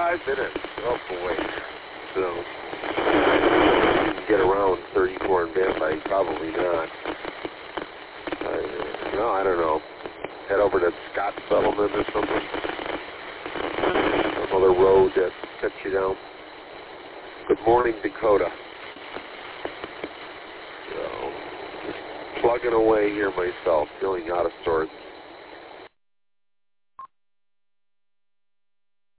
5 minutes. Oh, boy. So, you can get around 34 in Van Dyke? Probably not. No, I don't know. Head over to Scott Settlement or something. Some other road that cuts you down. Good morning, Dakota. So, just plugging away here myself, feeling out of sorts.